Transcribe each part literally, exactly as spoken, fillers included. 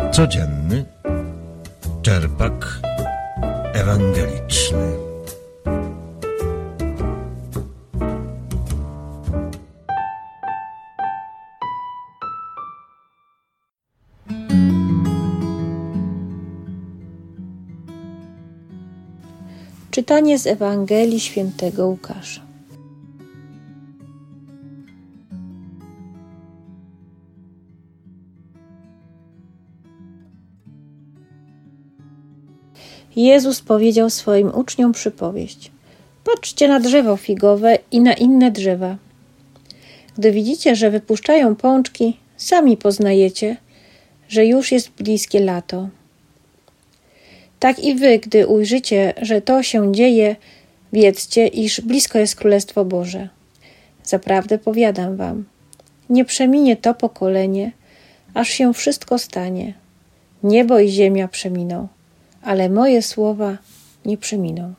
Codzienny czerpak ewangeliczny. Czytanie z Ewangelii Świętego Łukasza. Jezus powiedział swoim uczniom przypowieść: patrzcie na drzewo figowe i na inne drzewa. Gdy widzicie, że wypuszczają pączki, sami poznajecie, że już jest bliskie lato. Tak i wy, gdy ujrzycie, że to się dzieje, wiedzcie, iż blisko jest Królestwo Boże. Zaprawdę powiadam wam, nie przeminie to pokolenie, aż się wszystko stanie. Niebo i ziemia przeminą, ale moje słowa nie przeminą.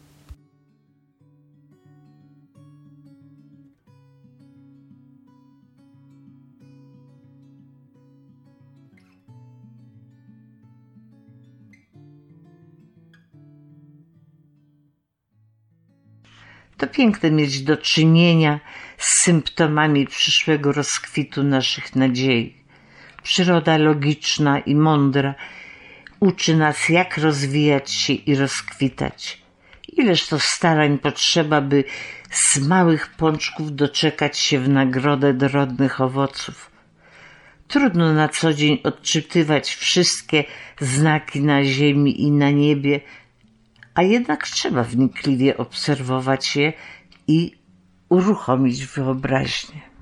To piękne mieć do czynienia z symptomami przyszłego rozkwitu naszych nadziei. Przyroda logiczna i mądra uczy nas, jak rozwijać się i rozkwitać. Ileż to starań potrzeba, by z małych pączków doczekać się w nagrodę dorodnych owoców. Trudno na co dzień odczytywać wszystkie znaki na ziemi i na niebie, a jednak trzeba wnikliwie obserwować je i uruchomić wyobraźnię.